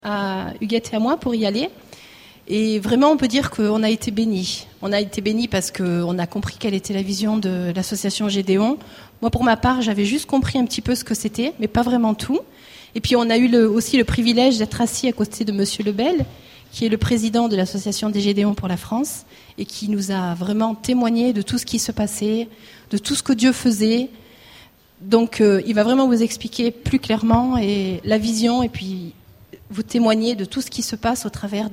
à Huguette et à moi pour y aller. Et vraiment, on peut dire qu'on a été bénis. On a été bénis parce qu'on a compris quelle était la vision de l'association Gédéon. Moi, pour ma part, j'avais juste compris un petit peu ce que c'était, mais pas vraiment tout. Et puis, on a eu aussi le privilège d'être assis à côté de Monsieur Lebel, qui est le président de l'association des Gédéons pour la France, et qui nous a vraiment témoigné de tout ce qui se passait, de tout ce que Dieu faisait. Donc, il va vraiment vous expliquer plus clairement et la vision, et puis vous témoigner de tout ce qui se passe au travers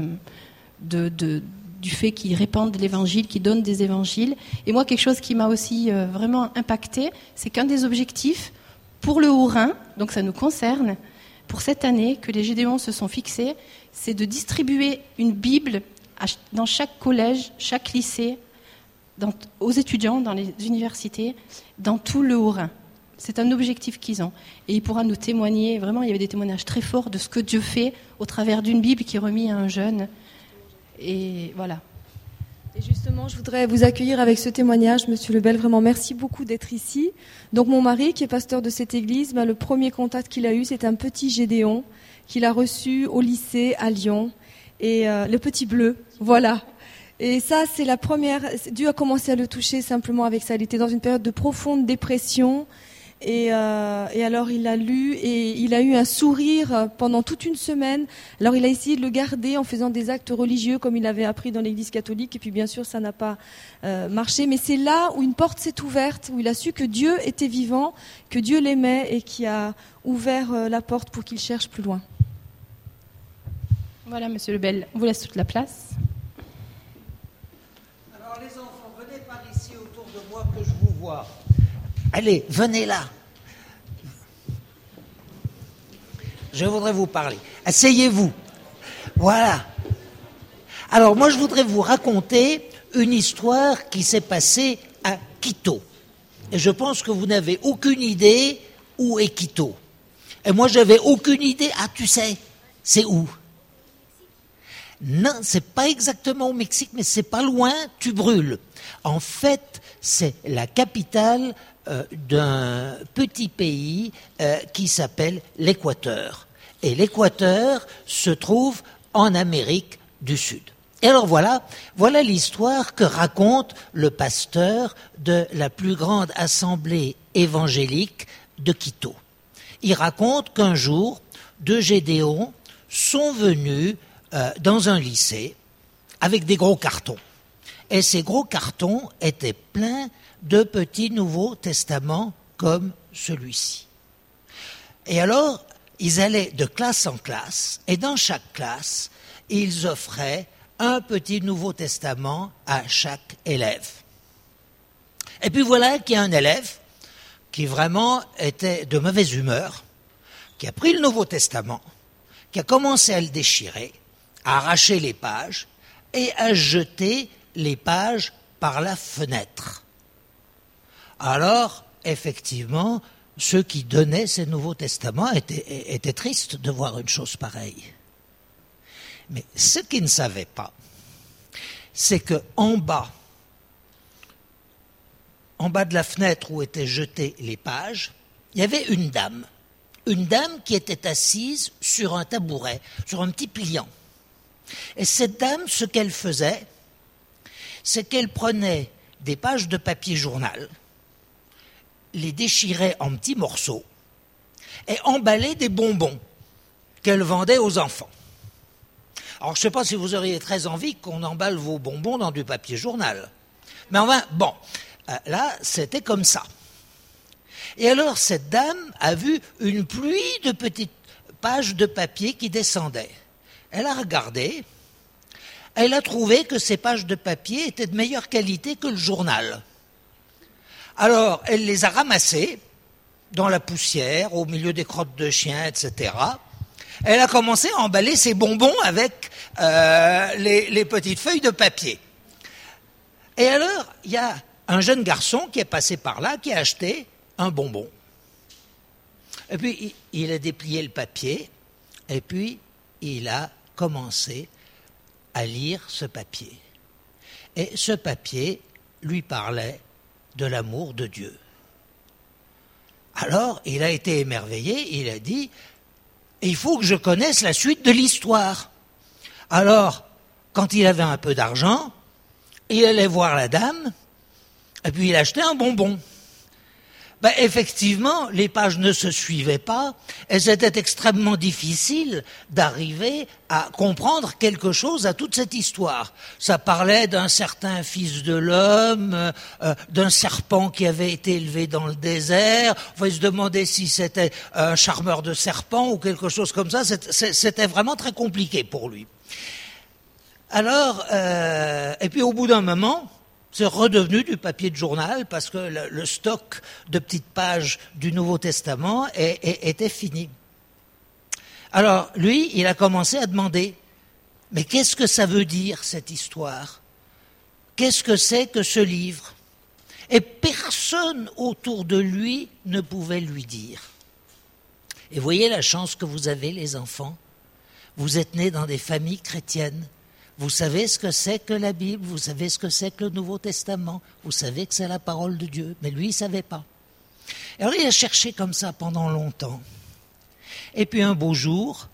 du fait qu'ils répandent l'évangile, qu'ils donnent des évangiles. Et moi, quelque chose qui m'a aussi vraiment impacté, c'est qu'un des objectifs pour le Haut-Rhin, donc ça nous concerne, pour cette année que les Gédéons se sont fixés, c'est de distribuer une Bible dans chaque collège, chaque lycée, aux étudiants, dans les universités, dans tout le Haut-Rhin. C'est un objectif qu'ils ont. Et il pourra nous témoigner, vraiment, il y avait des témoignages très forts de ce que Dieu fait au travers d'une Bible qui est remise à un jeune. Et voilà. Et justement, je voudrais vous accueillir avec ce témoignage, Monsieur Lebel. Vraiment, merci beaucoup d'être ici. Donc, mon mari, qui est pasteur de cette église, le premier contact qu'il a eu, c'est un petit Gédéon qu'il a reçu au lycée à Lyon. Et le petit bleu, voilà. Et ça, c'est la première... Dieu a commencé à le toucher simplement avec ça. Il était dans une période de profonde dépression. Et alors il a lu et il a eu un sourire pendant toute une semaine. Alors il a essayé de le garder en faisant des actes religieux comme il avait appris dans l'église catholique. Et puis bien sûr ça n'a pas marché. Mais c'est là où une porte s'est ouverte, où il a su que Dieu était vivant, que Dieu l'aimait et qui a ouvert la porte pour qu'il cherche plus loin. Voilà, Monsieur Lebel, on vous laisse toute la place. Alors les enfants, venez par ici autour de moi que je vous vois. Allez, venez là. Je voudrais vous parler. Asseyez-vous. Voilà. Alors, moi, je voudrais vous raconter une histoire qui s'est passée à Quito. Et je pense que vous n'avez aucune idée où est Quito. Et moi, j'avais aucune idée. Ah, tu sais, c'est où? Non, c'est pas exactement au Mexique, mais c'est pas loin, tu brûles. En fait, c'est la capitale d'un petit pays qui s'appelle l'Équateur. Et l'Équateur se trouve en Amérique du Sud. Et alors voilà l'histoire que raconte le pasteur de la plus grande assemblée évangélique de Quito. Il raconte qu'un jour, deux Gédéons sont venus dans un lycée avec des gros cartons. Et ces gros cartons étaient pleins de petits Nouveaux Testaments comme celui-ci. Et alors, ils allaient de classe en classe, et dans chaque classe, ils offraient un petit Nouveau Testament à chaque élève. Et puis voilà qu'il y a un élève qui vraiment était de mauvaise humeur, qui a pris le Nouveau Testament, qui a commencé à le déchirer, à arracher les pages et à jeter les pages par la fenêtre. Alors, effectivement, ceux qui donnaient ces Nouveaux Testaments étaient tristes de voir une chose pareille. Mais ce qu'ils ne savaient pas, c'est qu'en bas de la fenêtre où étaient jetées les pages, il y avait une dame qui était assise sur un tabouret, sur un petit pliant. Et cette dame, ce qu'elle faisait, c'est qu'elle prenait des pages de papier journal, les déchirait en petits morceaux et emballait des bonbons qu'elle vendait aux enfants. Alors, je ne sais pas si vous auriez très envie qu'on emballe vos bonbons dans du papier journal. Mais enfin, bon, là, c'était comme ça. Et alors, cette dame a vu une pluie de petites pages de papier qui descendaient. Elle a regardé, elle a trouvé que ces pages de papier étaient de meilleure qualité que le journal. Alors, elle les a ramassées dans la poussière, au milieu des crottes de chiens, etc. Elle a commencé à emballer ses bonbons avec les petites feuilles de papier. Et alors, il y a un jeune garçon qui est passé par là, qui a acheté un bonbon. Et puis, il a déplié le papier, et puis, il a commencé à lire ce papier. Et ce papier lui parlait de l'amour de Dieu. Alors, il a été émerveillé, il a dit, et il faut que je connaisse la suite de l'histoire. Alors, quand il avait un peu d'argent, il allait voir la dame, et puis il achetait un bonbon. Ben, effectivement, les pages ne se suivaient pas, et c'était extrêmement difficile d'arriver à comprendre quelque chose à toute cette histoire. Ça parlait d'un certain fils de l'homme, d'un serpent qui avait été élevé dans le désert. Enfin, il se demandait si c'était un charmeur de serpents ou quelque chose comme ça. C'était vraiment très compliqué pour lui. Alors, et puis au bout d'un moment, c'est redevenu du papier de journal parce que le stock de petites pages du Nouveau Testament était fini. Alors, lui, il a commencé à demander, mais qu'est-ce que ça veut dire, cette histoire? Qu'est-ce que c'est que ce livre? Et personne autour de lui ne pouvait lui dire. Et voyez la chance que vous avez, les enfants. Vous êtes nés dans des familles chrétiennes. Vous savez ce que c'est que la Bible, vous savez ce que c'est que le Nouveau Testament, vous savez que c'est la parole de Dieu, mais lui, il ne savait pas. Alors il a cherché comme ça pendant longtemps. Et puis un beau jour,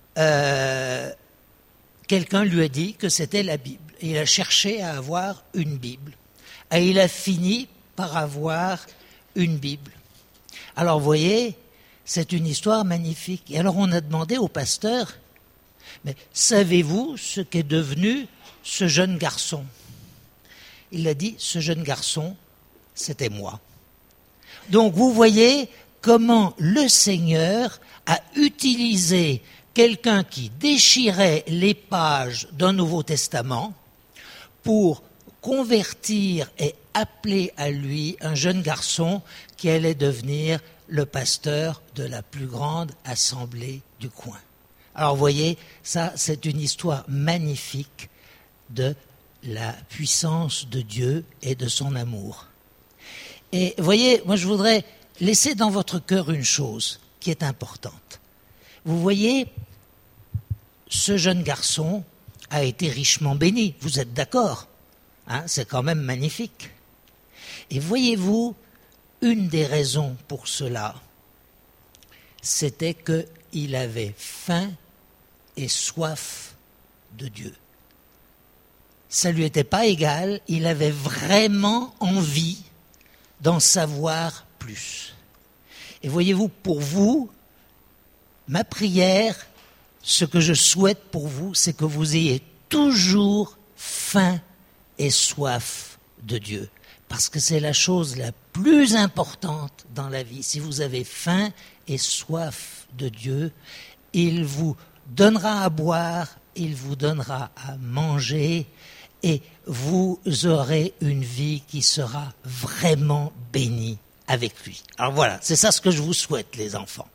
quelqu'un lui a dit que c'était la Bible. Et il a cherché à avoir une Bible. Et il a fini par avoir une Bible. Alors vous voyez, c'est une histoire magnifique. Et alors on a demandé au pasteur, mais savez-vous ce qu'est devenu ce jeune garçon? Il a dit, ce jeune garçon, c'était moi. Donc vous voyez comment le Seigneur a utilisé quelqu'un qui déchirait les pages d'un Nouveau Testament pour convertir et appeler à lui un jeune garçon qui allait devenir le pasteur de la plus grande assemblée du coin. Alors vous voyez, ça c'est une histoire magnifique de la puissance de Dieu et de son amour. Et vous voyez, moi je voudrais laisser dans votre cœur une chose qui est importante. Vous voyez, ce jeune garçon a été richement béni, vous êtes d'accord, hein, c'est quand même magnifique. Et voyez-vous, une des raisons pour cela, c'était qu'il avait faim et soif de Dieu. Ça lui était pas égal, il avait vraiment envie d'en savoir plus. Et voyez-vous, pour vous, ma prière, ce que je souhaite pour vous, c'est que vous ayez toujours faim et soif de Dieu. Parce que c'est la chose la plus importante dans la vie. Si vous avez faim et soif de Dieu, il vous donnera à boire, il vous donnera à manger et vous aurez une vie qui sera vraiment bénie avec lui. Alors voilà, c'est ça ce que je vous souhaite, les enfants.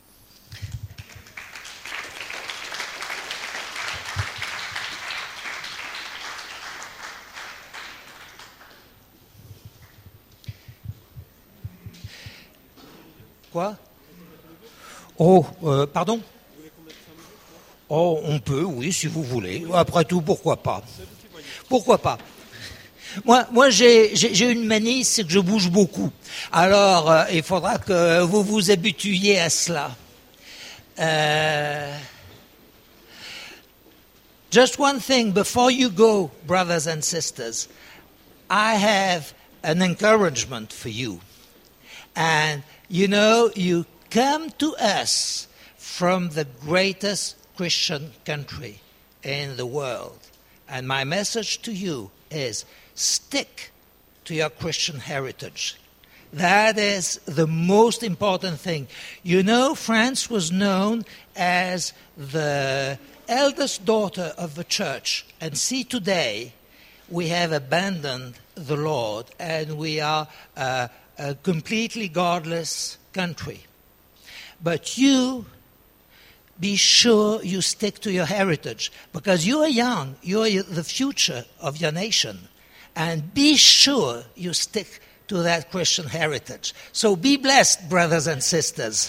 Quoi? Oh, pardon? Oh, on peut, oui, si vous voulez. Après tout, pourquoi pas? Pourquoi pas? Moi, j'ai une manie, c'est que je bouge beaucoup. Alors, il faudra que vous vous habituiez à cela. Just one thing before you go, brothers and sisters. I have an encouragement for you. And, you know, you come to us from the greatest Christian country in the world. And my message to you is stick to your Christian heritage. That is the most important thing. You know, France was known as the eldest daughter of the church. And see, today, we have abandoned the Lord and we are a completely godless country. But you be sure you stick to your heritage, because you are young, you are the future of your nation, and be sure you stick to that Christian heritage. So be blessed, brothers and sisters.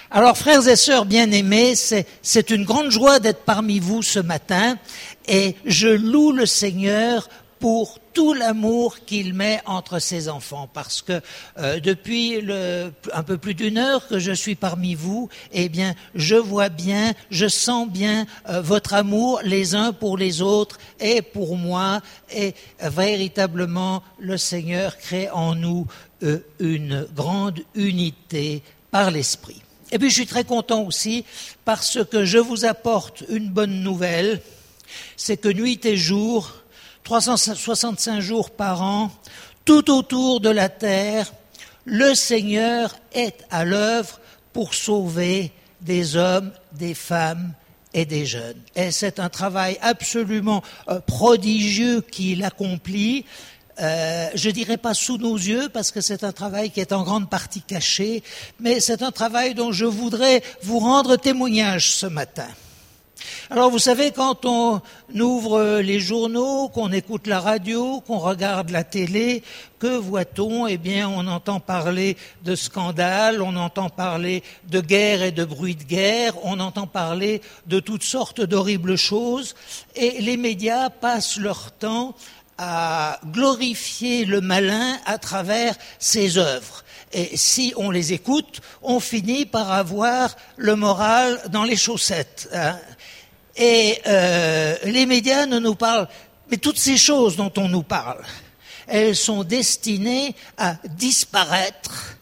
Alors, frères et sœurs bien-aimés, c'est une grande joie d'être parmi vous ce matin et je loue le Seigneur pour tout l'amour qu'il met entre ses enfants, parce que depuis un peu plus d'une heure que je suis parmi vous, eh bien, je vois bien, je sens bien votre amour les uns pour les autres et pour moi, et véritablement le Seigneur crée en nous une grande unité par l'Esprit. Et puis je suis très content aussi parce que je vous apporte une bonne nouvelle, c'est que nuit et jour, 365 jours par an, tout autour de la terre, le Seigneur est à l'œuvre pour sauver des hommes, des femmes et des jeunes. Et c'est un travail absolument prodigieux qu'il accomplit. Je dirais pas sous nos yeux, parce que c'est un travail qui est en grande partie caché, mais c'est un travail dont je voudrais vous rendre témoignage ce matin. Alors vous savez, quand on ouvre les journaux, qu'on écoute la radio, qu'on regarde la télé, que voit-on? Eh bien, on entend parler de scandales, on entend parler de guerre et de bruit de guerre, on entend parler de toutes sortes d'horribles choses, et les médias passent leur temps à glorifier le malin à travers ses œuvres. Et si on les écoute, on finit par avoir le moral dans les chaussettes. Hein. Et les médias ne nous parlent, mais toutes ces choses dont on nous parle, elles sont destinées à disparaître,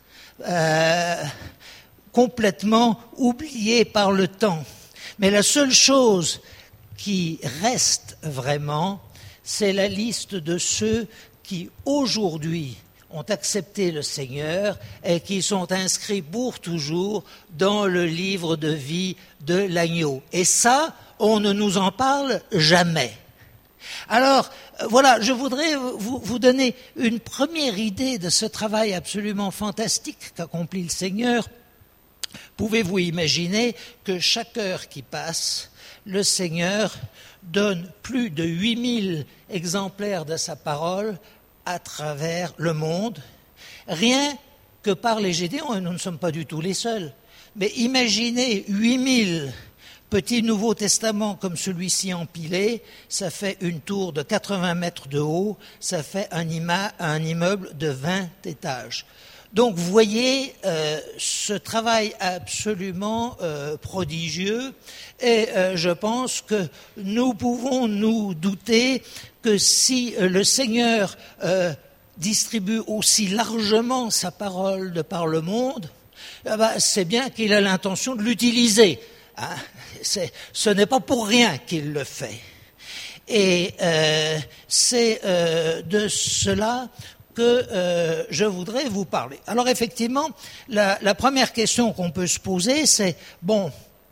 complètement oubliées par le temps. Mais la seule chose qui reste vraiment, c'est la liste de ceux qui aujourd'hui ont accepté le Seigneur et qui sont inscrits pour toujours dans le livre de vie de l'agneau. Et ça, on ne nous en parle jamais. Alors, voilà, je voudrais vous donner une première idée de ce travail absolument fantastique qu'accomplit le Seigneur. Pouvez-vous imaginer que chaque heure qui passe, le Seigneur donne plus de 8000 exemplaires de sa parole à travers le monde, rien que par les Gédéons, et nous ne sommes pas du tout les seuls. Mais imaginez 8000 petits Nouveaux Testaments comme celui-ci empilé, ça fait une tour de 80 mètres de haut, ça fait un immeuble de 20 étages. Donc vous voyez ce travail absolument prodigieux, et je pense que nous pouvons nous douter que si le Seigneur distribue aussi largement sa parole de par le monde, c'est bien qu'il a l'intention de l'utiliser. Hein, ce n'est pas pour rien qu'il le fait. Et c'est de cela que je voudrais vous parler. Alors effectivement, la première question qu'on peut se poser, c'est, bon,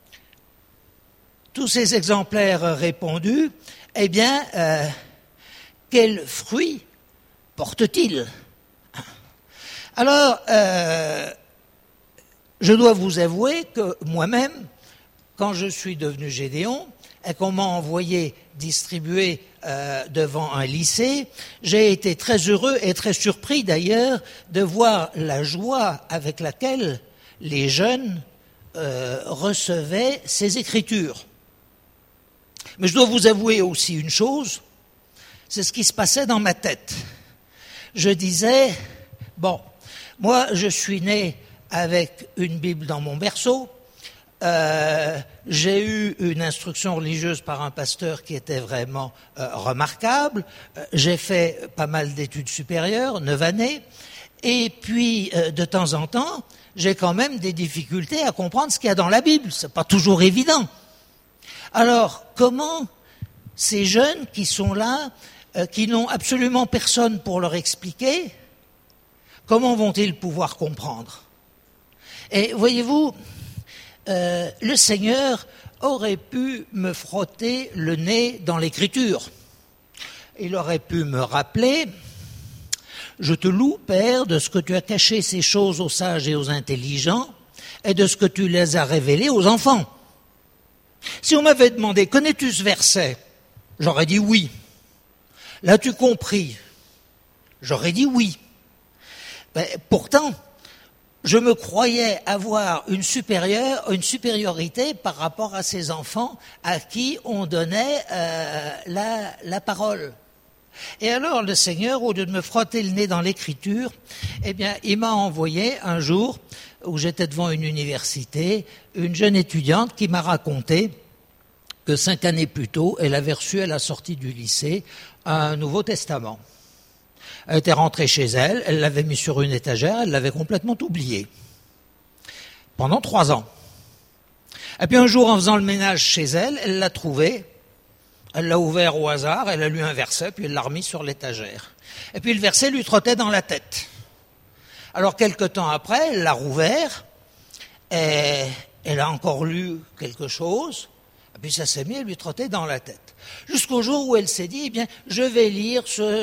tous ces exemplaires répandus, eh bien, quels fruits portent-ils? Alors, je dois vous avouer que moi-même, quand je suis devenu Gédéon et qu'on m'a envoyé distribuer devant un lycée, j'ai été très heureux et très surpris d'ailleurs de voir la joie avec laquelle les jeunes recevaient ces écritures. Mais je dois vous avouer aussi une chose, c'est ce qui se passait dans ma tête. Je disais, bon, moi je suis né avec une Bible dans mon berceau, j'ai eu une instruction religieuse par un pasteur qui était vraiment remarquable. J'ai fait pas mal d'études supérieures, 9 années. Et puis, de temps en temps, j'ai quand même des difficultés à comprendre ce qu'il y a dans la Bible. C'est pas toujours évident. Alors, comment ces jeunes qui sont là, qui n'ont absolument personne pour leur expliquer, comment vont-ils pouvoir comprendre? Et voyez-vous, le Seigneur aurait pu me frotter le nez dans l'Écriture. Il aurait pu me rappeler, je te loue, Père, de ce que tu as caché ces choses aux sages et aux intelligents, et de ce que tu les as révélées aux enfants. Si on m'avait demandé, connais-tu ce verset? J'aurais dit oui. L'as-tu compris? J'aurais dit oui. Mais pourtant, je me croyais avoir une supériorité par rapport à ces enfants à qui on donnait la parole. Et alors le Seigneur, au lieu de me frotter le nez dans l'écriture, eh bien, il m'a envoyé un jour où j'étais devant une université, une jeune étudiante qui m'a raconté que 5 années plus tôt, elle avait reçu à la sortie du lycée un Nouveau Testament. Elle était rentrée chez elle, elle l'avait mis sur une étagère, elle l'avait complètement oublié. Pendant 3 ans. Et puis un jour, en faisant le ménage chez elle, elle l'a trouvé, elle l'a ouvert au hasard, elle a lu un verset, puis elle l'a remis sur l'étagère. Et puis le verset lui trottait dans la tête. Alors quelque temps après, elle l'a rouvert, et elle a encore lu quelque chose, et puis ça s'est mis à lui trotter dans la tête. Jusqu'au jour où elle s'est dit, eh bien, je vais lire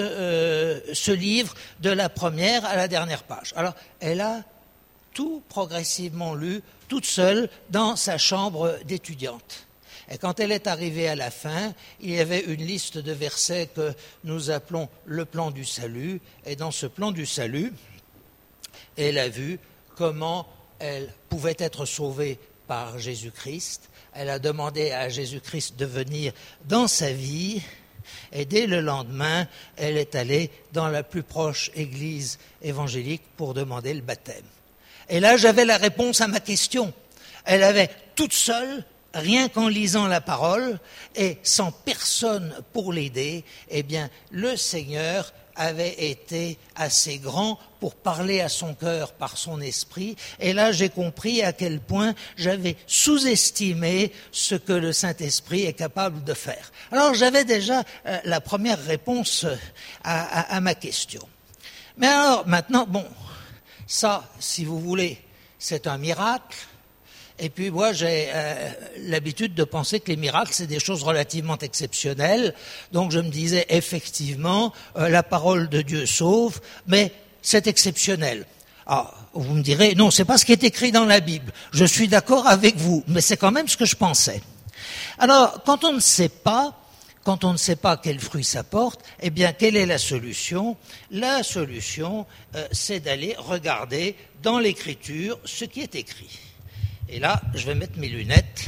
ce livre de la première à la dernière page. Alors, elle a tout progressivement lu, toute seule, dans sa chambre d'étudiante. Et quand elle est arrivée à la fin, il y avait une liste de versets que nous appelons le plan du salut. Et dans ce plan du salut, elle a vu comment elle pouvait être sauvée par Jésus-Christ. Elle a demandé à Jésus-Christ de venir dans sa vie et dès le lendemain, elle est allée dans la plus proche église évangélique pour demander le baptême. Et là, j'avais la réponse à ma question. Elle avait toute seule, rien qu'en lisant la parole et sans personne pour l'aider, eh bien, le Seigneur avait été assez grand pour parler à son cœur par son esprit. Et là, j'ai compris à quel point j'avais sous-estimé ce que le Saint-Esprit est capable de faire. Alors, j'avais déjà la première réponse à ma question. Mais alors, maintenant, bon, ça, si vous voulez, c'est un miracle. Et puis moi, j'ai l'habitude de penser que les miracles, c'est des choses relativement exceptionnelles. Donc je me disais, effectivement, la parole de Dieu sauve, mais c'est exceptionnel. Alors, vous me direz, non, c'est pas ce qui est écrit dans la Bible. Je suis d'accord avec vous, mais c'est quand même ce que je pensais. Alors, quand on ne sait pas quel fruit ça porte, eh bien, quelle est la solution ? La solution, c'est d'aller regarder dans l'Écriture ce qui est écrit. Et là, je vais mettre mes lunettes.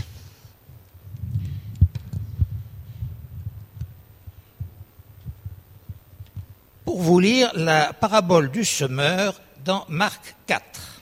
Pour vous lire la parabole du semeur dans Marc 4.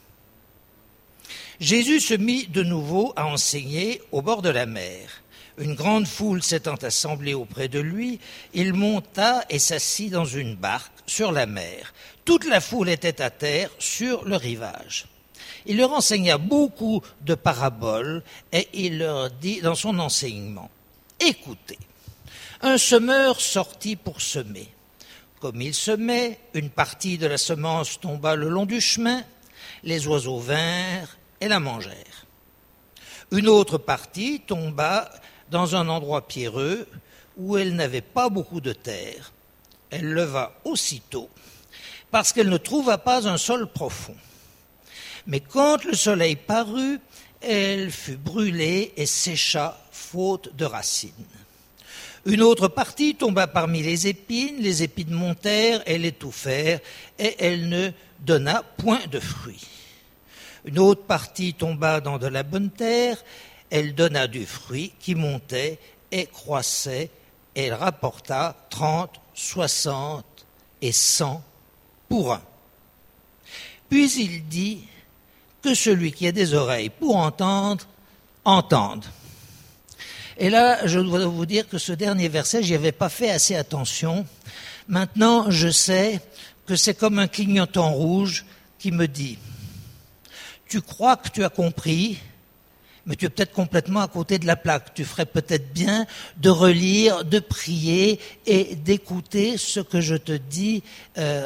Jésus se mit de nouveau à enseigner au bord de la mer. Une grande foule s'étant assemblée auprès de lui, il monta et s'assit dans une barque sur la mer. Toute la foule était à terre sur le rivage. Il leur enseigna beaucoup de paraboles et il leur dit dans son enseignement, « Écoutez, un semeur sortit pour semer. Comme il semait, une partie de la semence tomba le long du chemin, les oiseaux vinrent et la mangèrent. Une autre partie tomba dans un endroit pierreux où elle n'avait pas beaucoup de terre. Elle leva aussitôt parce qu'elle ne trouva pas un sol profond. Mais quand le soleil parut, elle fut brûlée et sécha faute de racines. Une autre partie tomba parmi les épines montèrent et l'étouffèrent, et elle ne donna point de fruits. Une autre partie tomba dans de la bonne terre, elle donna du fruit qui montait et croissait, et elle rapporta 30, 60 et 100 pour un. Puis il dit que celui qui a des oreilles pour entendre, entende. Et là, je dois vous dire que ce dernier verset, j'y avais pas fait assez attention. Maintenant, je sais que c'est comme un clignotant rouge qui me dit « Tu crois que tu as compris, mais tu es peut-être complètement à côté de la plaque. Tu ferais peut-être bien de relire, de prier et d'écouter ce que je te dis réellement. »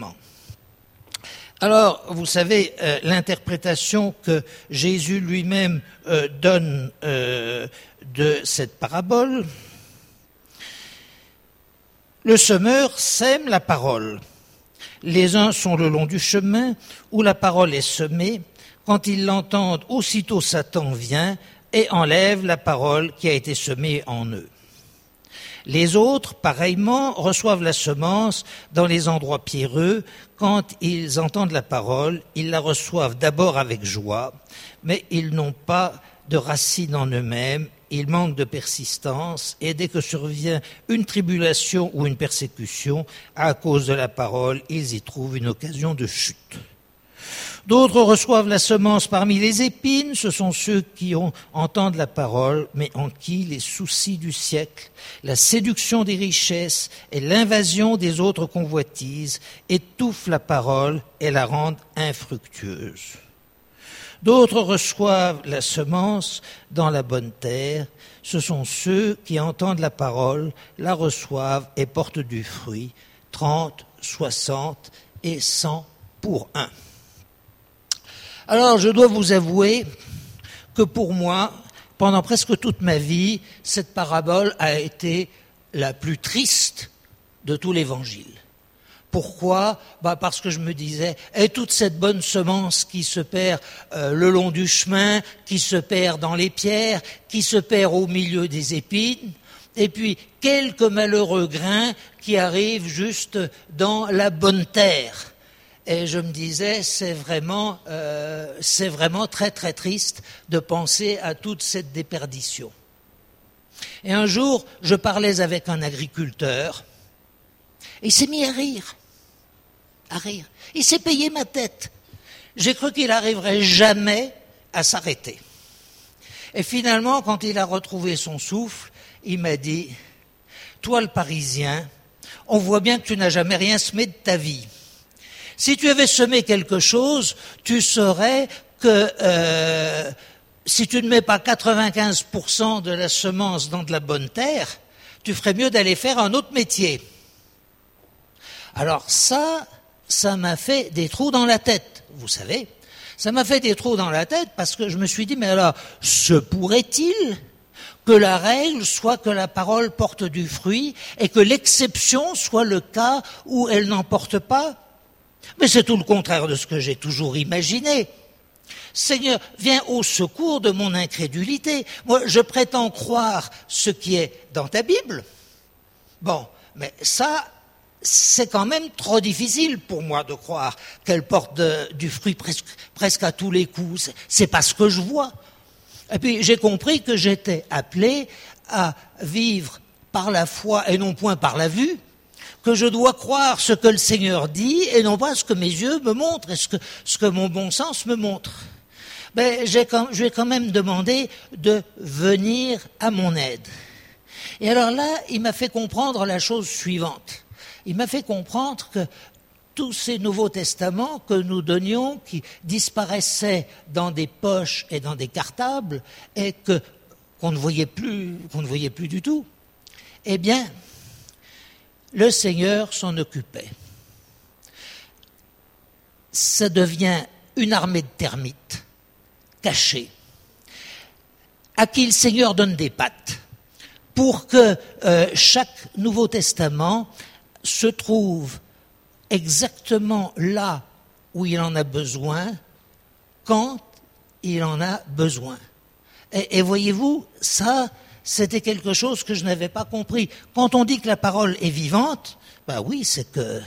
Alors, vous savez, l'interprétation que Jésus lui-même donne de cette parabole, le semeur sème la parole. Les uns sont le long du chemin où la parole est semée. Quand ils l'entendent, aussitôt Satan vient et enlève la parole qui a été semée en eux. Les autres, pareillement, reçoivent la semence dans les endroits pierreux. Quand ils entendent la parole, ils la reçoivent d'abord avec joie, mais ils n'ont pas de racine en eux-mêmes, ils manquent de persistance, et dès que survient une tribulation ou une persécution, à cause de la parole, ils y trouvent une occasion de chute. D'autres reçoivent la semence parmi les épines, ce sont ceux qui entendent la parole, mais en qui les soucis du siècle, la séduction des richesses et l'invasion des autres convoitises étouffent la parole et la rendent infructueuse. D'autres reçoivent la semence dans la bonne terre, ce sont ceux qui entendent la parole, la reçoivent et portent du fruit, 30, 60 et 100 pour 1. Alors, je dois vous avouer que pour moi, pendant presque toute ma vie, cette parabole a été la plus triste de tout l'Évangile. Pourquoi ? Parce que je me disais, et toute cette bonne semence qui se perd le long du chemin, qui se perd dans les pierres, qui se perd au milieu des épines, et puis quelques malheureux grains qui arrivent juste dans la bonne terre. Et je me disais, c'est vraiment très très triste de penser à toute cette déperdition. Et un jour, je parlais avec un agriculteur, et il s'est mis à rire. Il s'est payé ma tête. J'ai cru qu'il n'arriverait jamais à s'arrêter. Et finalement, quand il a retrouvé son souffle, il m'a dit, « Toi le Parisien, on voit bien que tu n'as jamais rien semé de ta vie. Si tu avais semé quelque chose, tu saurais que si tu ne mets pas 95% de la semence dans de la bonne terre, tu ferais mieux d'aller faire un autre métier. » Alors ça m'a fait des trous dans la tête, vous savez. Ça m'a fait des trous dans la tête parce que je me suis dit, mais alors, se pourrait-il que la règle soit que la parole porte du fruit et que l'exception soit le cas où elle n'en porte pas ? Mais c'est tout le contraire de ce que j'ai toujours imaginé. Seigneur, viens au secours de mon incrédulité. Moi, je prétends croire ce qui est dans ta Bible. Bon, mais ça, c'est quand même trop difficile pour moi de croire qu'elle porte du fruit presque à tous les coups. C'est pas ce que je vois. Et puis, j'ai compris que j'étais appelé à vivre par la foi et non point par la vue, que je dois croire ce que le Seigneur dit et non pas ce que mes yeux me montrent et ce que mon bon sens me montre. Ben, je vais quand même demander de venir à mon aide. Et alors là, il m'a fait comprendre la chose suivante. Il m'a fait comprendre que tous ces Nouveaux Testaments que nous donnions, qui disparaissaient dans des poches et dans des cartables, et qu'on ne voyait plus du tout, eh bien, le Seigneur s'en occupait. Ça devient une armée de termites, cachée, à qui le Seigneur donne des pattes, pour que chaque Nouveau Testament se trouve exactement là où il en a besoin, quand il en a besoin. Et voyez-vous, ça, c'était quelque chose que je n'avais pas compris. Quand on dit que la parole est vivante, ben oui, c'est que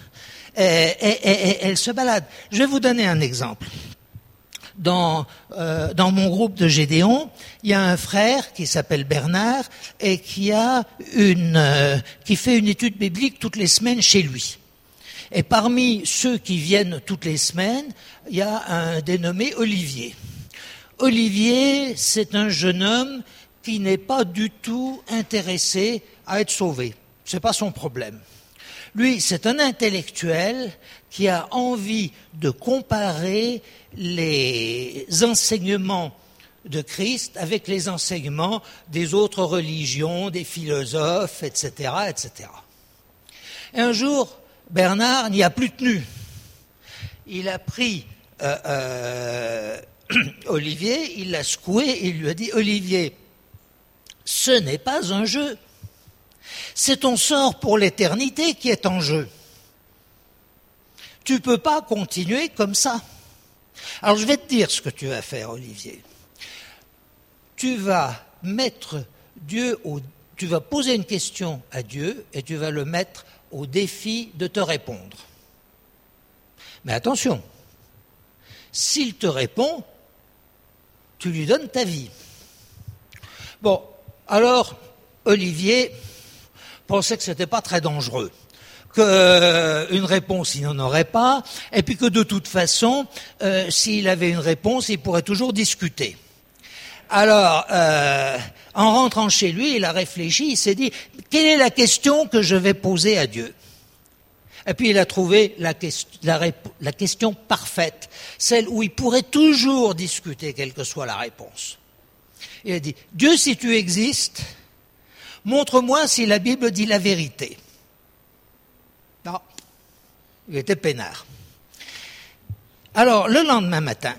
elle se balade. Je vais vous donner un exemple. Dans mon groupe de Gédéon, il y a un frère qui s'appelle Bernard et qui fait une étude biblique toutes les semaines chez lui. Et parmi ceux qui viennent toutes les semaines, il y a un dénommé Olivier. Olivier, c'est un jeune homme qui n'est pas du tout intéressé à être sauvé. C'est pas son problème. Lui, c'est un intellectuel qui a envie de comparer les enseignements de Christ avec les enseignements des autres religions, des philosophes, etc., etc. Et un jour, Bernard n'y a plus tenu. Il a pris Olivier, il l'a secoué et il lui a dit « Olivier, ce n'est pas un jeu. C'est ton sort pour l'éternité qui est en jeu. Tu ne peux pas continuer comme ça. Alors je vais te dire ce que tu vas faire, Olivier. Tu vas mettre Dieu au tu vas poser une question à Dieu et tu vas le mettre au défi de te répondre. Mais attention, s'il te répond, tu lui donnes ta vie. Bon, alors, Olivier pensait que ce n'était pas très dangereux, qu'une réponse, il n'en aurait pas, et puis que de toute façon, s'il avait une réponse, il pourrait toujours discuter. Alors, en rentrant chez lui, il a réfléchi, il s'est dit, quelle est la question que je vais poser à Dieu ? Et puis il a trouvé la question parfaite, celle où il pourrait toujours discuter, quelle que soit la réponse. Il a dit, Dieu, si tu existes, montre-moi si la Bible dit la vérité. Non, il était peinard. Alors, le lendemain matin,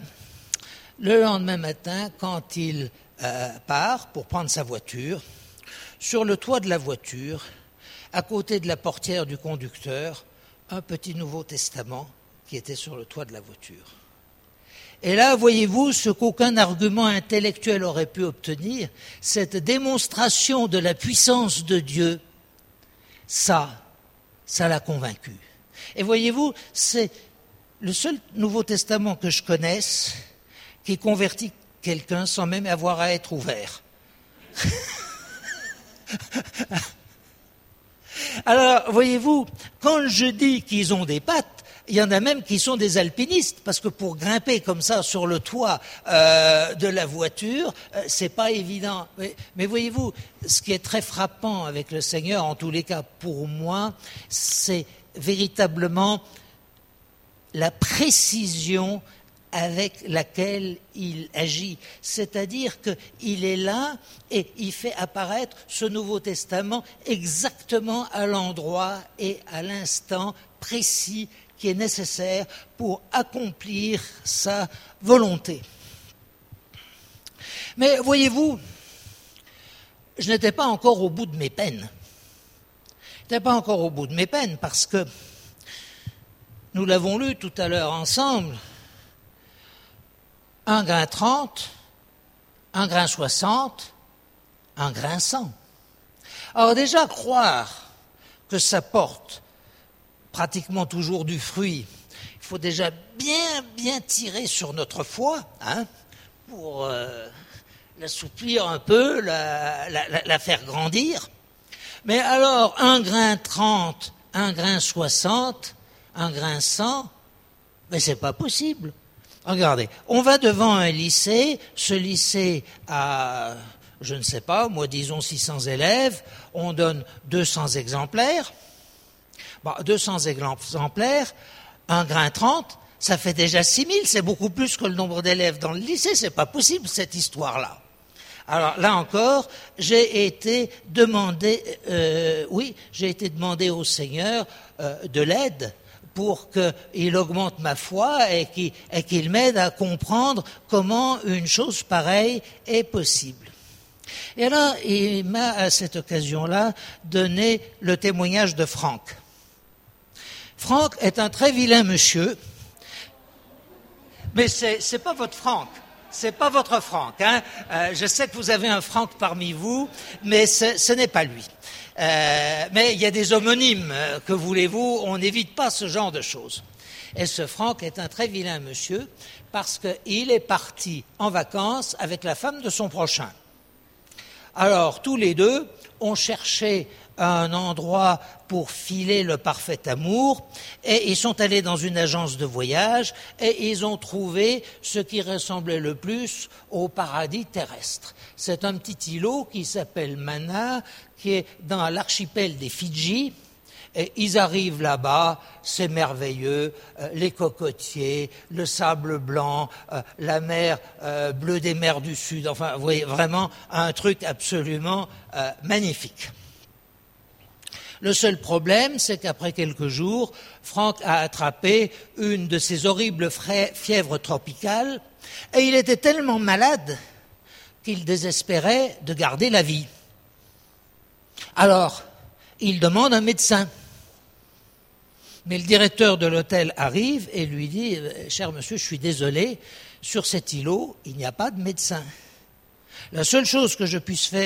quand il part pour prendre sa voiture, sur le toit de la voiture, à côté de la portière du conducteur, un petit Nouveau Testament qui était sur le toit de la voiture. Et là, voyez-vous, ce qu'aucun argument intellectuel aurait pu obtenir, cette démonstration de la puissance de Dieu, ça l'a convaincu. Et voyez-vous, c'est le seul Nouveau Testament que je connaisse qui convertit quelqu'un sans même avoir à être ouvert. Alors, voyez-vous, quand je dis qu'ils ont des pattes, il y en a même qui sont des alpinistes, parce que pour grimper comme ça sur le toit de la voiture, c'est pas évident. Mais voyez-vous, ce qui est très frappant avec le Seigneur, en tous les cas pour moi, c'est véritablement la précision avec laquelle il agit. C'est-à-dire qu'il est là et il fait apparaître ce Nouveau Testament exactement à l'endroit et à l'instant précis qui est nécessaire pour accomplir sa volonté. Mais voyez-vous, je n'étais pas encore au bout de mes peines. Je n'étais pas encore au bout de mes peines parce que nous l'avons lu tout à l'heure ensemble, 1 grain 30, 1 grain 60, 1 grain 100. Alors déjà, croire que ça porte pratiquement toujours du fruit, il faut déjà bien tirer sur notre foi, pour l'assouplir un peu, la faire grandir. Mais alors, 1 grain 30, 1 grain 60, 1 grain 100, mais c'est pas possible. Regardez, on va devant un lycée, ce lycée a, je ne sais pas, moi disons 600 élèves, on donne 200 exemplaires. Bon, 200 exemplaires, 1 grain 30, ça fait déjà 6000, c'est beaucoup plus que le nombre d'élèves dans le lycée, c'est pas possible cette histoire-là. Alors là encore, j'ai été demandé au Seigneur de l'aide pour qu'il augmente ma foi et qu'il m'aide à comprendre comment une chose pareille est possible. Et alors, il m'a à cette occasion-là donné le témoignage de Franck. Franck est un très vilain monsieur, mais c'est pas votre Franck. C'est pas votre Franck. Je sais que vous avez un Franck parmi vous, mais ce n'est pas lui. Mais il y a des homonymes, que voulez-vous, on n'évite pas ce genre de choses. Et ce Franck est un très vilain monsieur parce qu'il est parti en vacances avec la femme de son prochain. Alors, tous les deux ont cherché un endroit pour filer le parfait amour et ils sont allés dans une agence de voyage et ils ont trouvé ce qui ressemblait le plus au paradis terrestre. C'est un petit îlot qui s'appelle Manha, qui est dans l'archipel des Fidji. Et ils arrivent là-bas, c'est merveilleux, les cocotiers, le sable blanc, la mer bleue des mers du Sud, enfin, vous voyez, vraiment un truc absolument magnifique. Le seul problème, c'est qu'après quelques jours, Franck a attrapé une de ces horribles fièvres tropicales et il était tellement malade qu'il désespérait de garder la vie. Alors, il demande un médecin. Mais le directeur de l'hôtel arrive et lui dit « Cher monsieur, je suis désolé, sur cet îlot, il n'y a pas de médecin. La seule chose que je puisse faire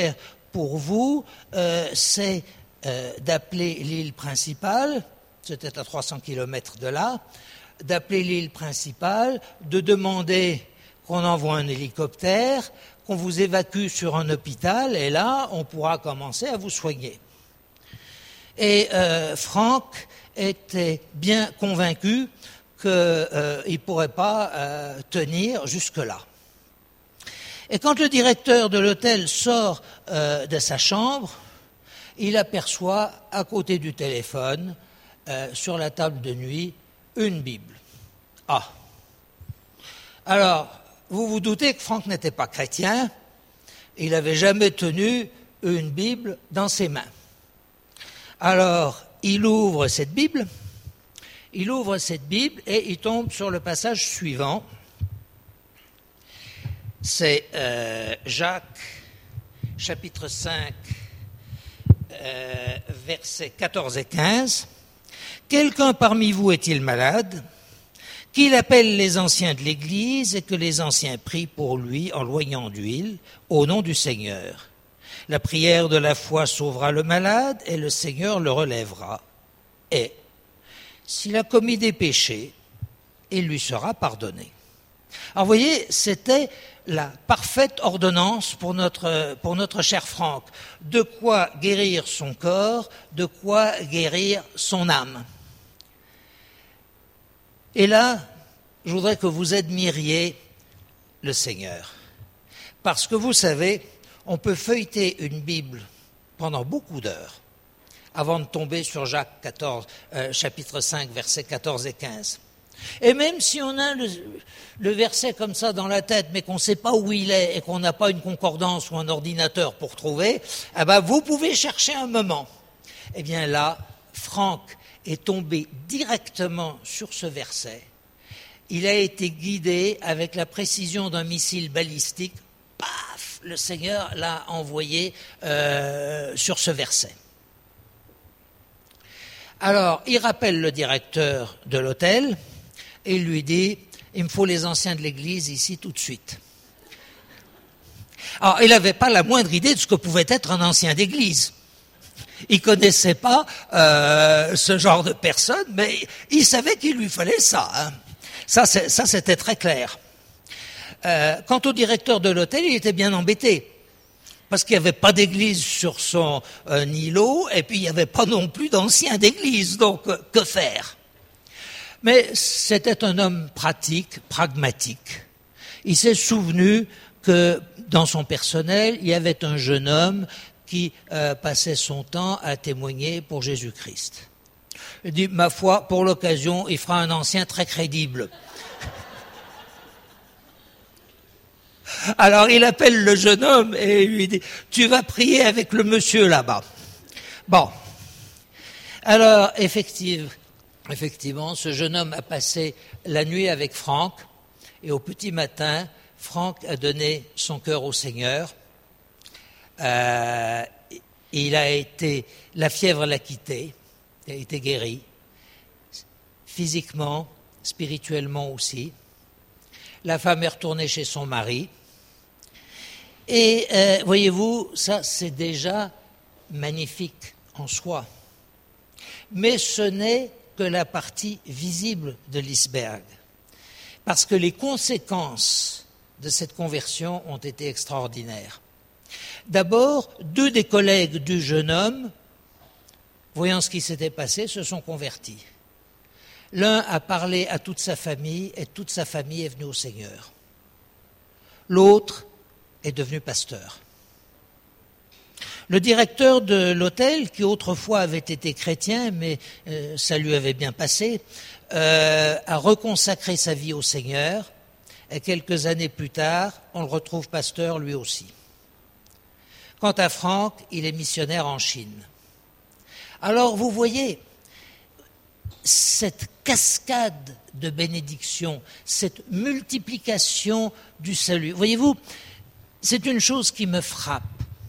pour vous, c'est d'appeler l'île principale, c'était à 300 km de là, d'appeler l'île principale, de demander qu'on envoie un hélicoptère, qu'on vous évacue sur un hôpital, et là, on pourra commencer à vous soigner. Et Franck était bien convaincu qu'il ne pourrait pas tenir jusque-là. Et quand le directeur de l'hôtel sort de sa chambre, il aperçoit à côté du téléphone, sur la table de nuit, une Bible. Ah. Alors, vous vous doutez que Franck n'était pas chrétien, il n'avait jamais tenu une Bible dans ses mains. Alors, il ouvre cette Bible et il tombe sur le passage suivant. C'est Jacques, chapitre 5, versets 14 et 15. « Quelqu'un parmi vous est-il malade ? Qu'il appelle les anciens de l'Église et que les anciens prient pour lui en loignant d'huile au nom du Seigneur. La prière de la foi sauvera le malade et le Seigneur le relèvera. Et s'il a commis des péchés, il lui sera pardonné. » Alors vous voyez, c'était la parfaite ordonnance pour notre cher Franck. De quoi guérir son corps, de quoi guérir son âme. Et là, je voudrais que vous admiriez le Seigneur. Parce que vous savez, on peut feuilleter une Bible pendant beaucoup d'heures avant de tomber sur Jacques 14, chapitre 5, versets 14 et 15. Et même si on a le verset comme ça dans la tête, mais qu'on ne sait pas où il est et qu'on n'a pas une concordance ou un ordinateur pour trouver, eh ben vous pouvez chercher un moment. Eh bien là, Franck est tombé directement sur ce verset. Il a été guidé avec la précision d'un missile balistique. Paf, le Seigneur l'a envoyé sur ce verset. Alors, il rappelle le directeur de l'hôtel et il lui dit « Il me faut les anciens de l'Église ici tout de suite. » Alors, il n'avait pas la moindre idée de ce que pouvait être un ancien d'église. Il ne connaissait pas ce genre de personne, mais il savait qu'il lui fallait ça. Hein. Ça, c'était très clair. Quant au directeur de l'hôtel, il était bien embêté. Parce qu'il n'y avait pas d'église sur son îlot, et puis il n'y avait pas non plus d'anciens d'église, donc que faire? Mais c'était un homme pratique, pragmatique. Il s'est souvenu que dans son personnel, il y avait un jeune homme qui passait son temps à témoigner pour Jésus-Christ. Il dit, ma foi, pour l'occasion, il fera un ancien très crédible. Alors il appelle le jeune homme et lui dit « Tu vas prier avec le monsieur là-bas. » Bon. Alors effectivement, ce jeune homme a passé la nuit avec Franck et au petit matin, Franck a donné son cœur au Seigneur. La fièvre l'a quitté, il a été guéri, physiquement, spirituellement aussi. La femme est retournée chez son mari. Et voyez-vous, ça c'est déjà magnifique en soi. Mais ce n'est que la partie visible de l'iceberg. Parce que les conséquences de cette conversion ont été extraordinaires. D'abord, 2 des collègues du jeune homme, voyant ce qui s'était passé, se sont convertis. L'un a parlé à toute sa famille et toute sa famille est venue au Seigneur. L'autre est devenu pasteur. Le directeur de l'hôtel, qui autrefois avait été chrétien, mais ça lui avait bien passé, a reconsacré sa vie au Seigneur et quelques années plus tard, on le retrouve pasteur lui aussi. Quant à Franck, il est missionnaire en Chine. Alors vous voyez, cette cascade de bénédictions, cette multiplication du salut. Voyez-vous, c'est une chose qui me frappe.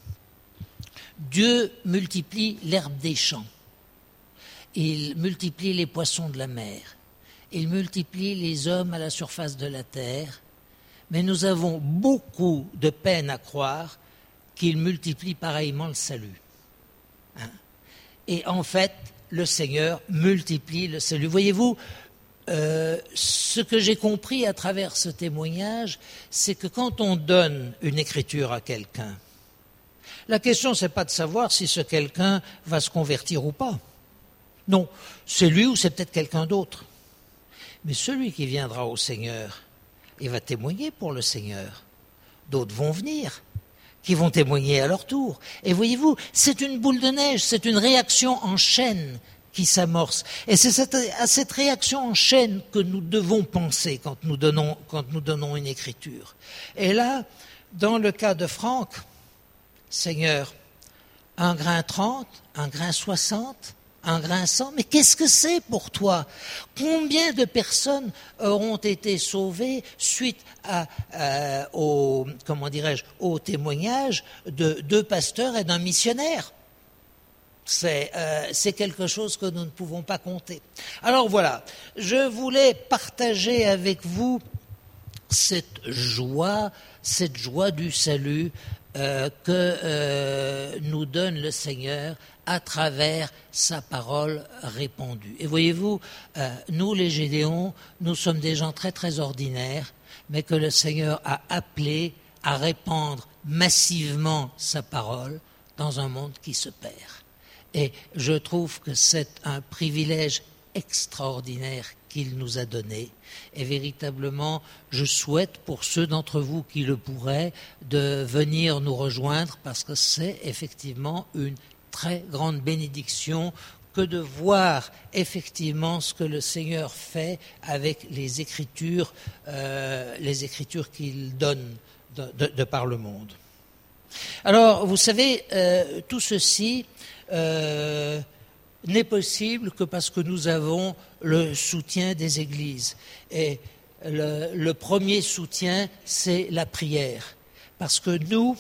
Dieu multiplie l'herbe des champs. Il multiplie les poissons de la mer. Il multiplie les hommes à la surface de la terre. Mais nous avons beaucoup de peine à croire qu'il multiplie pareillement le salut. Hein? Et en fait, le Seigneur multiplie le salut. Voyez-vous, ce que j'ai compris à travers ce témoignage, c'est que quand on donne une écriture à quelqu'un, la question, c'est pas de savoir si ce quelqu'un va se convertir ou pas. Non, c'est lui ou c'est peut-être quelqu'un d'autre. Mais celui qui viendra au Seigneur, il va témoigner pour le Seigneur. D'autres vont venir, qui vont témoigner à leur tour. Et voyez-vous, c'est une boule de neige, c'est une réaction en chaîne qui s'amorce. Et c'est à cette réaction en chaîne que nous devons penser quand nous donnons une écriture. Et là, dans le cas de Franck, Seigneur, 1 grain 30, 1 grain 60, 1 grain 100, mais qu'est-ce que c'est pour toi? Combien de personnes auront été sauvées suite au témoignage de 2 pasteurs et d'un missionnaire? C'est quelque chose que nous ne pouvons pas compter. Alors voilà, je voulais partager avec vous cette joie du salut que nous donne le Seigneur à travers sa parole répandue. Et voyez-vous, nous les Gédéons, nous sommes des gens très très ordinaires, mais que le Seigneur a appelés à répandre massivement sa parole dans un monde qui se perd. Et je trouve que c'est un privilège extraordinaire qu'il nous a donné. Et véritablement, je souhaite pour ceux d'entre vous qui le pourraient de venir nous rejoindre parce que c'est effectivement une très grande bénédiction que de voir effectivement ce que le Seigneur fait avec les écritures qu'il donne de par le monde. Alors, vous savez, tout ceci n'est possible que parce que nous avons le soutien des églises. Et le premier soutien, c'est la prière. Parce que nous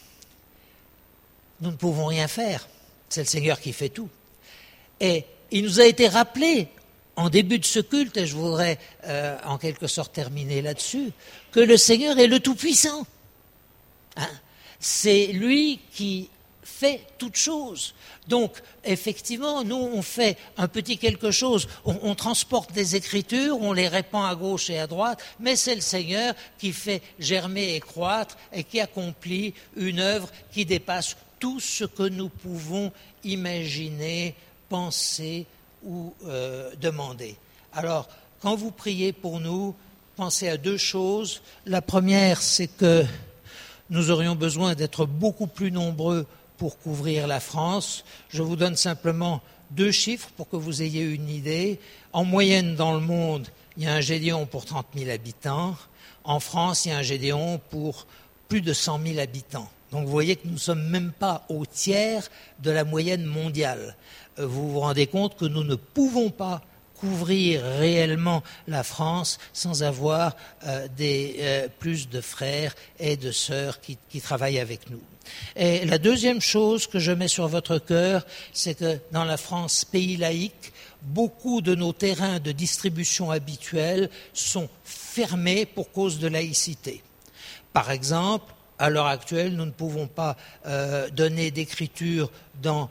ne pouvons rien faire. C'est le Seigneur qui fait tout. Et il nous a été rappelé en début de ce culte, et je voudrais en quelque sorte terminer là-dessus, que le Seigneur est le Tout-Puissant. Hein? C'est lui qui fait toutes choses. Donc, effectivement, nous, on fait un petit quelque chose, on transporte des écritures, on les répand à gauche et à droite, mais c'est le Seigneur qui fait germer et croître et qui accomplit une œuvre qui dépasse tout ce que nous pouvons imaginer, penser ou demander. Alors, quand vous priez pour nous, pensez à 2 choses. La première, c'est que nous aurions besoin d'être beaucoup plus nombreux pour couvrir la France. Je vous donne simplement 2 chiffres pour que vous ayez une idée. En moyenne, dans le monde, il y a un Gédéon pour 30 000 habitants. En France, il y a un Gédéon pour plus de 100 000 habitants. Donc vous voyez que nous ne sommes même pas au tiers de la moyenne mondiale. Vous vous rendez compte que nous ne pouvons pas couvrir réellement la France sans avoir plus de frères et de sœurs qui travaillent avec nous. Et la deuxième chose que je mets sur votre cœur, c'est que dans la France, pays laïque, beaucoup de nos terrains de distribution habituels sont fermés pour cause de laïcité. Par exemple, à l'heure actuelle, nous ne pouvons pas distribuer d'écriture dans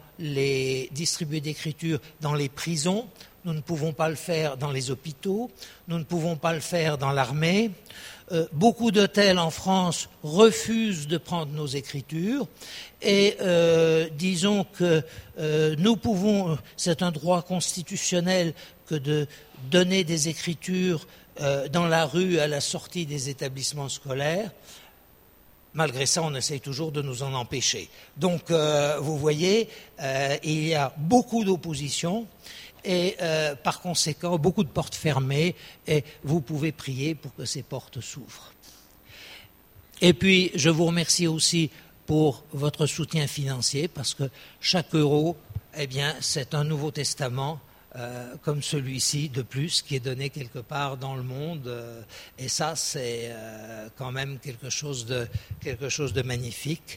les prisons. Nous ne pouvons pas le faire dans les hôpitaux, nous ne pouvons pas le faire dans l'armée. Beaucoup d'hôtels en France refusent de prendre nos écritures et disons que nous pouvons, c'est un droit constitutionnel que de donner des écritures dans la rue à la sortie des établissements scolaires. Malgré ça, on essaye toujours de nous en empêcher. Donc, vous voyez, il y a beaucoup d'opposition. Et par conséquent, beaucoup de portes fermées, et vous pouvez prier pour que ces portes s'ouvrent. Et puis, je vous remercie aussi pour votre soutien financier, parce que chaque euro, eh bien, c'est un Nouveau Testament, comme celui-ci de plus, qui est donné quelque part dans le monde, et ça, c'est quand même quelque chose de magnifique.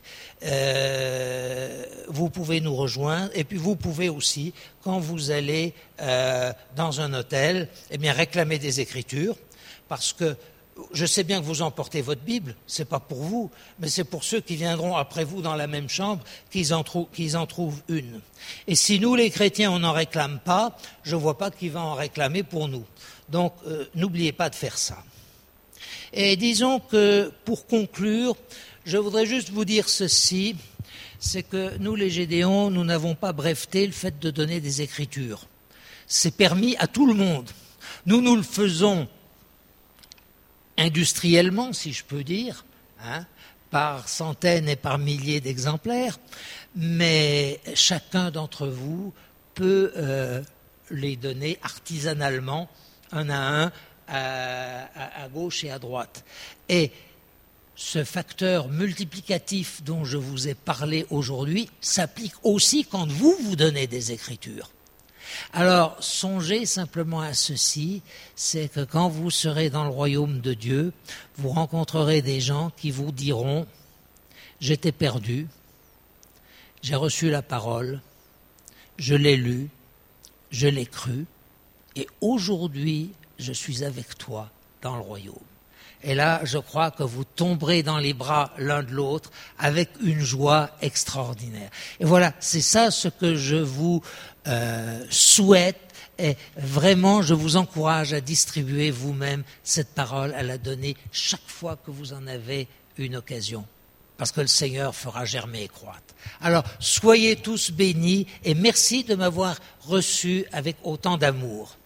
Vous pouvez nous rejoindre, et puis vous pouvez aussi, quand vous allez dans un hôtel, eh bien, réclamer des écritures, parce que je sais bien que vous emportez votre Bible, c'est pas pour vous, mais c'est pour ceux qui viendront après vous dans la même chambre qu'ils en trouvent une. Et si nous, les chrétiens, on n'en réclame pas, je vois pas qui va en réclamer pour nous. Donc, n'oubliez pas de faire ça. Et disons que, pour conclure, je voudrais juste vous dire ceci, c'est que nous, les Gédéons, nous n'avons pas breveté le fait de donner des écritures. C'est permis à tout le monde. Nous le faisons industriellement, si je peux dire, par centaines et par milliers d'exemplaires, mais chacun d'entre vous peut les donner artisanalement, un à un, à gauche et à droite. Et ce facteur multiplicatif dont je vous ai parlé aujourd'hui s'applique aussi quand vous donnez des écritures. Alors, songez simplement à ceci, c'est que quand vous serez dans le royaume de Dieu, vous rencontrerez des gens qui vous diront « J'étais perdu, j'ai reçu la parole, je l'ai lue, je l'ai crue, et aujourd'hui, je suis avec toi dans le royaume. » Et là, je crois que vous tomberez dans les bras l'un de l'autre avec une joie extraordinaire. Et voilà, c'est ça ce que je vous souhaite. Et vraiment, je vous encourage à distribuer vous-même cette parole, à la donner chaque fois que vous en avez une occasion. Parce que le Seigneur fera germer et croître. Alors, soyez tous bénis et merci de m'avoir reçu avec autant d'amour.